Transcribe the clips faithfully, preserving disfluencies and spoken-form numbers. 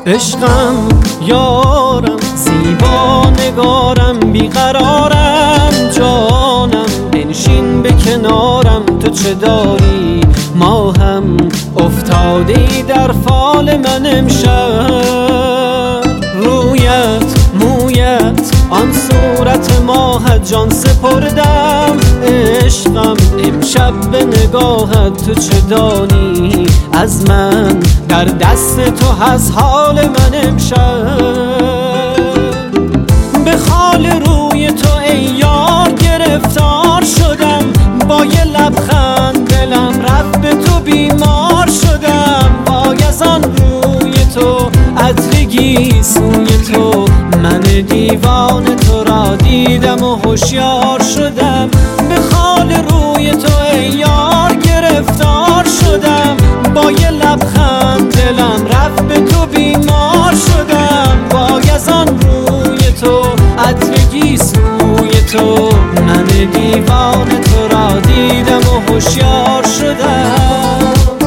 عشقم یارم، زیبا نگارم، بیقرارم جانم، بنشین به کنارم. تو چه داری؟ ما هم افتادی در فال من امشب. رویت مویت آن صورت ماهت جان سپردم. عشقم امشب به نگاهت. تو چه دانی از من؟ در دست تو هست حال من امشب. به خال روی تو ای یار گرفتار شدم. با یه لبخند دلم رفت به تو بیمار شدم. وای از آن روی تو عطرگی سوی تو، من دیوانه تو را دیدم و هوشیار شدم. به خال روی تو ای یار گرفتار شدم. با یه لبخند دلم رفت به تو بیمار شدم. وای از آن روی تو عطرگی سوی تو، من دیوانه تو را دیدم و هوشیار شدم.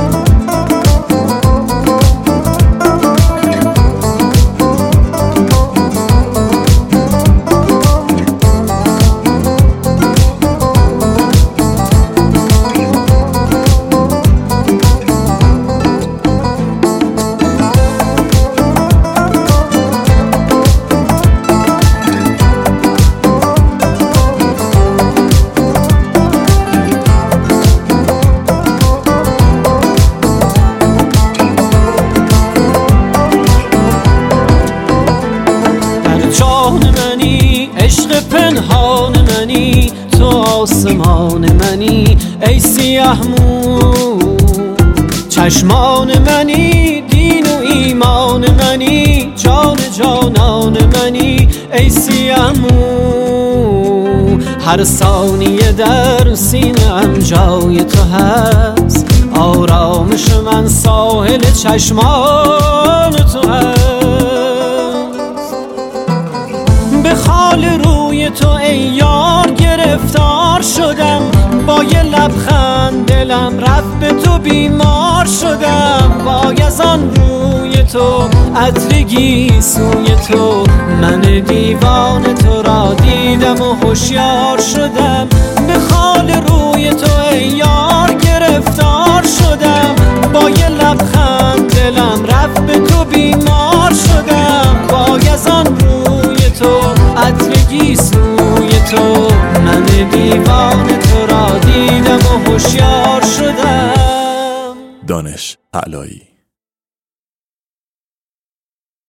عشق پنهان منی، تو آسمان منی ای سیاه مو. چشمان منی دین و ایمان منی، جان جانان منی ای سیاه مو. هر ثانیه در سینه ام جای تو هست، آرامش من ساحل چشمان تو هست. به خال روی تو ای یار گرفتار شدم. با یه لبخند دلم رفت به تو بیمار شدم. وای از آن روی تو عطرگی سوی تو، من دیوانه تو را دیدم و هوشیار شدم. به خال روی تو ای یار گرفتار شدم. با یه لبخند دلم رفت به تو بیمار شدم. وای از آن روی تو عطرگی سوی تو، من دیوانه تو را دیدم و هوشیار شدم. دانش علایی.